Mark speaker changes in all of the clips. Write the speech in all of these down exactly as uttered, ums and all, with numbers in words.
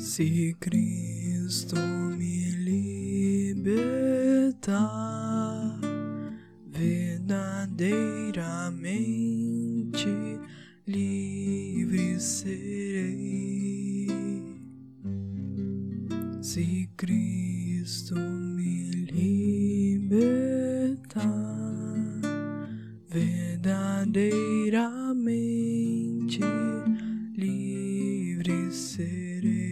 Speaker 1: Se Cristo me libertar, verdadeiramente livre serei. Se Cristo me libertar, verdadeiramente livre serei.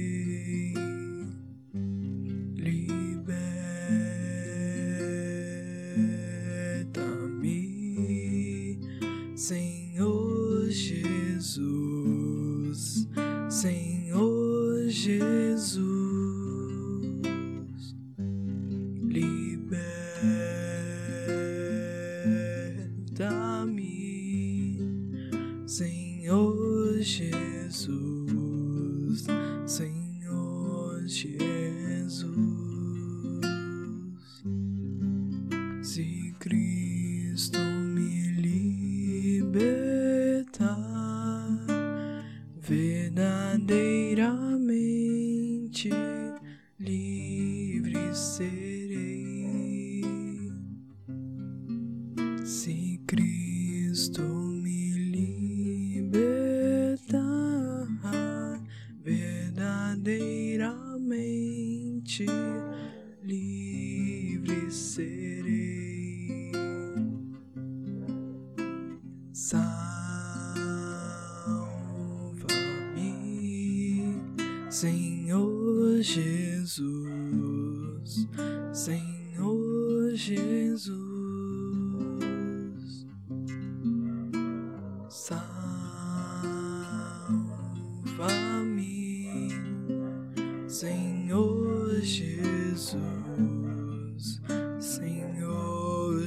Speaker 1: Liberta-me, Senhor Jesus, Senhor Jesus. Liberta-me, Senhor Jesus, Senhor Jesus. Se Cristo me libertar, verdadeiramente livre serei. Se Cristo me libertar, verdadeiramente livre serei. Salva-me, Senhor Jesus, Senhor Jesus. Salva-me, Senhor Jesus, Senhor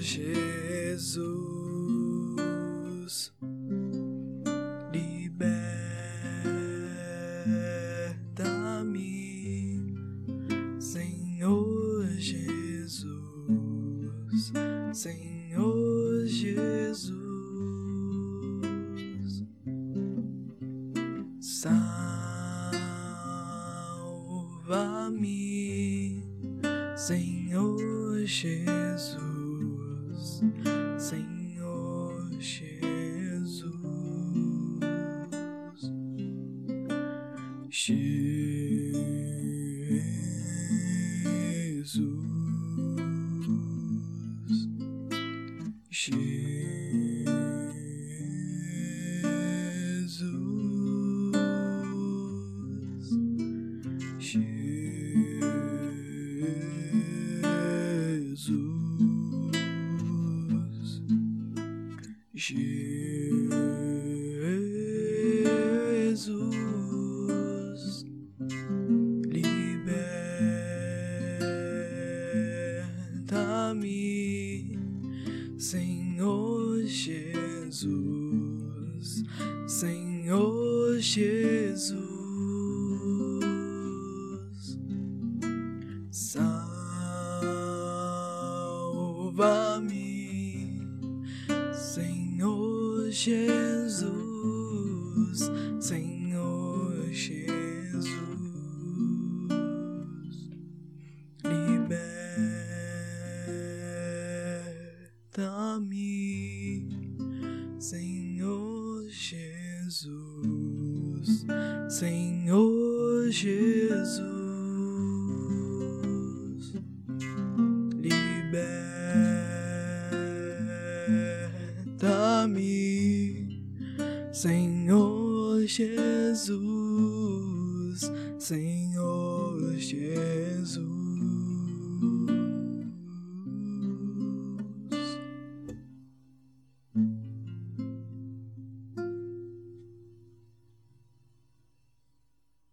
Speaker 1: Jesus. Liberta-me, Senhor Jesus, Senhor Jesus. Salva-me, Senhor Jesus, Senhor Jesus. Jesus, Jesus, Jesus. Liberta-me, Senhor Jesus, Senhor Jesus. Salva-me, Senhor Jesus, Senhor Jesus. Liberta-me, Senhor Jesus, Senhor Jesus. Liberta-me, Senhor Jesus, Senhor